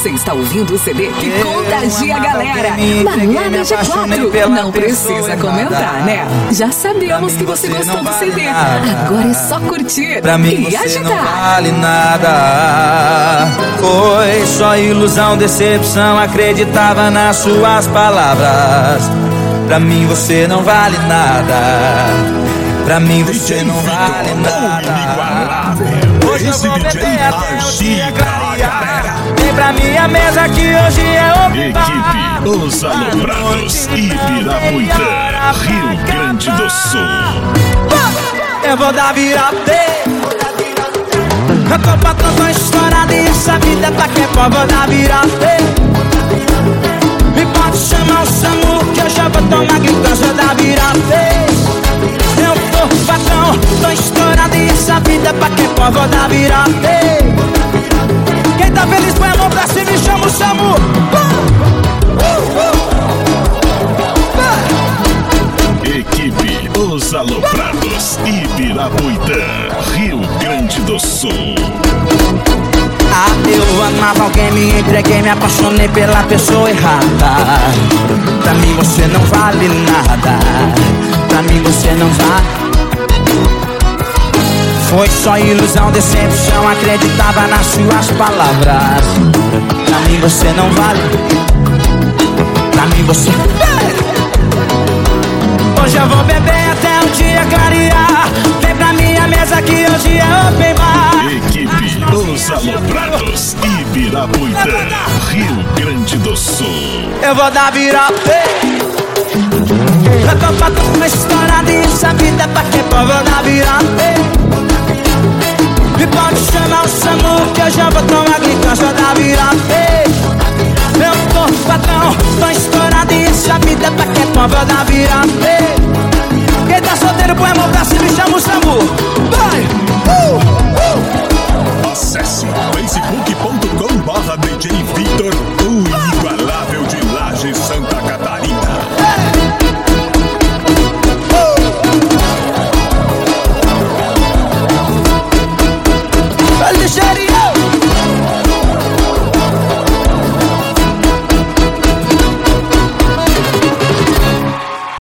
Você está ouvindo o CD que contagia a galera. Balada G4. Não precisa comentar, né? Já sabemos que você gostou do CD. Agora é só curtir e agitar. Não vale nada. Foi só ilusão, decepção. Acreditava nas suas palavras. Pra mim você não vale nada. Pra mim você não vale nada. Hoje eu vou beber até o dia clarear. Vem pra minha mesa que hoje é open bar. Equipe Os Aloprados, Ibirapuitã, Rio Grande do Sul. Eu vou dar vira-pé. Eu tô pra tanta história dessa vida, pra que pô, vou dar vira-pé. Me pode chamar o SAMU, que eu já vou tomar gritância da vira-pé. Eu tô patrão, tô estourado e essa vida pra que pô, vou dar vira-pé. Quem tá feliz põe a mão pra cima e chama o SAMU. Equipe Os Aloprados, Ibirapuitã, Rio Grande do Sul. Eu amava alguém, me entreguei, me apaixonei pela pessoa errada. Pra mim você não vale nada. Pra mim você não vale. Foi só ilusão, decepção. Acreditava nas suas palavras. Pra mim você não vale. Pra mim você... Hoje eu vou beber até o dia clarear. Vem pra minha mesa que hoje é open bar. Equipe Os Aloprados, Ibirapuitã, Rio Grande do Sul. Eu vou dar vira-pé. Eu tô pra uma história dessa vida, pra que pô, vou dar vira-pé. Me pode chamar o SAMU, que eu já vou tomar gritância da vira-pé. Eu tô patrão, tô estourado e essa vida pra que pô, vou dar vira-pé. Quem tá solteiro põe a mão pra cima e chama o SAMU. Vai! Acesse facebook.com/DJ Victor